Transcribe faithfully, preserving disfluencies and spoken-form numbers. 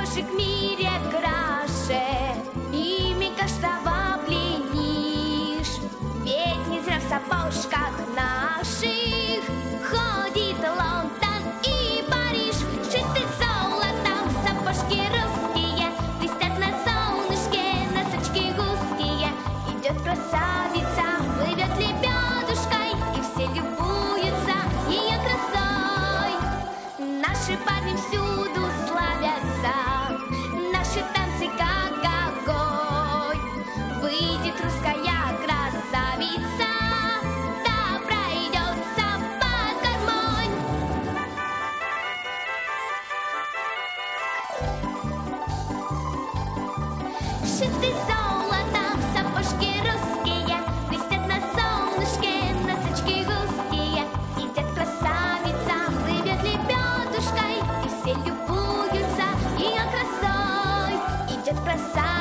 сапожек в мире краше, ими каждого пленишь. Ведь не зря в сапожках наших ходит Лондон и Париж. Шиты золотом сапожки русские, блестят на солнышке носочки густые. Идет красавица, плывет лебедушкой, и все любуются ее красой. Наши парни всюду славятся, наши танцы как огонь. Выйдет русская красавица, да пройдется под гармонь. Шиты золотом сапожки русские, блестят на солнышке носочки густые. Идет красавица, плывет лебедушкой, и все любуются ее красой. Идет красавица.